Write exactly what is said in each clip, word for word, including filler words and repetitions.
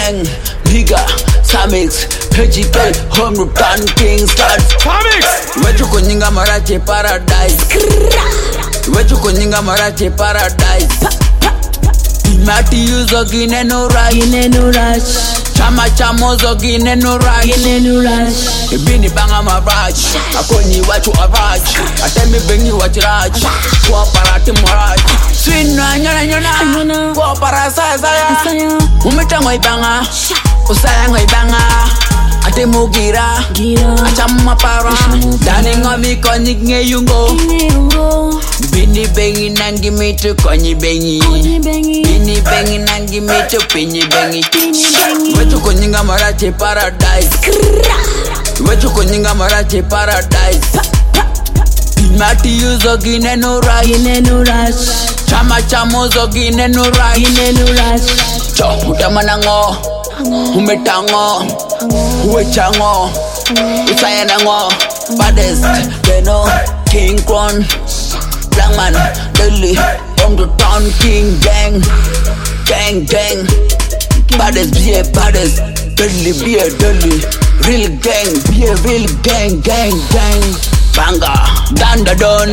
gang, nigga, Samix, Pejike, home return king starts. Samix! Wetu kuninga marache paradise. Wetu kuninga marache paradise. Mati yuzo gine no rush. Gine no rush. Chama chamozo gine no rush. Gine no rush. Ibini banga ma rush. Akoni wachu a rush. Atemi bengi wachu rush. Kwa parati mwaraj. Swina nyona nyona. Kwa para saya saya. Umita ngoi banga. Usaya ngoi banga. Ate mugira. Achama para. Dani ngomi konik nge yungo. Bini bengi nangi mitu konyi bengi. Bini bengi nangi mitu pinyi bengi. Wetu kuninga marache paradise. Wetu kuninga marache paradise. Mati yuzo gine no rush. Gine no rush. Chama chamozo gine no rush. Gine no rush. Cho utamanango. Umetango. Uwechango. Usayanango. Baddest. Beno. King Kron. Black man. Deadly. From the town king gang. Gang gang. Baddest be a baddest. Deadly be a deadly. Real gang be a real gang gang gang. Banga. Danda don.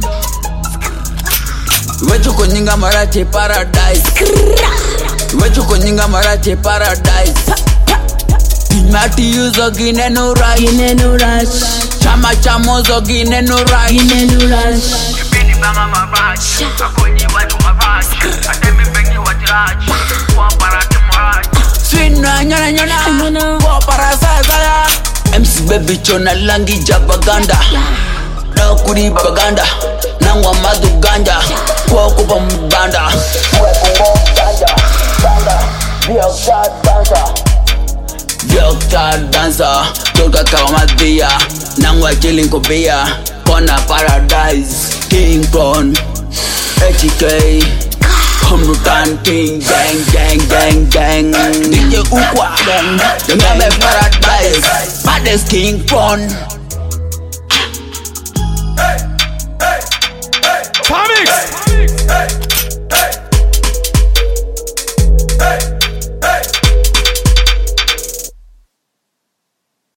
Wetu kuninga marache paradise. Wetu kuninga marache paradise. Mati yuzo gine no rush. Gine no rush. Chama chamozo gine no rush. Gine no rush. Ibini banga ma rush. Akoni wachu a rush. Atemi bengi wachu rush. Kwa parati mwaraj. Swina nyona nyona. Kwa para saya saya. M C baby chona langi jabaganda. Na kuri baganda. Nangwa madu ganja. Kwa kupa mbanda. Kwa kumbo ganja. Ganja. Vyokta dancer. Vyokta dancer. Toka kama dia. Nangwa chilling kubia. Kona paradise. King Kron. H K. Humrutan king gang gang gang gang. D J Ukwa gang. The name paradise. Baddest King Kron.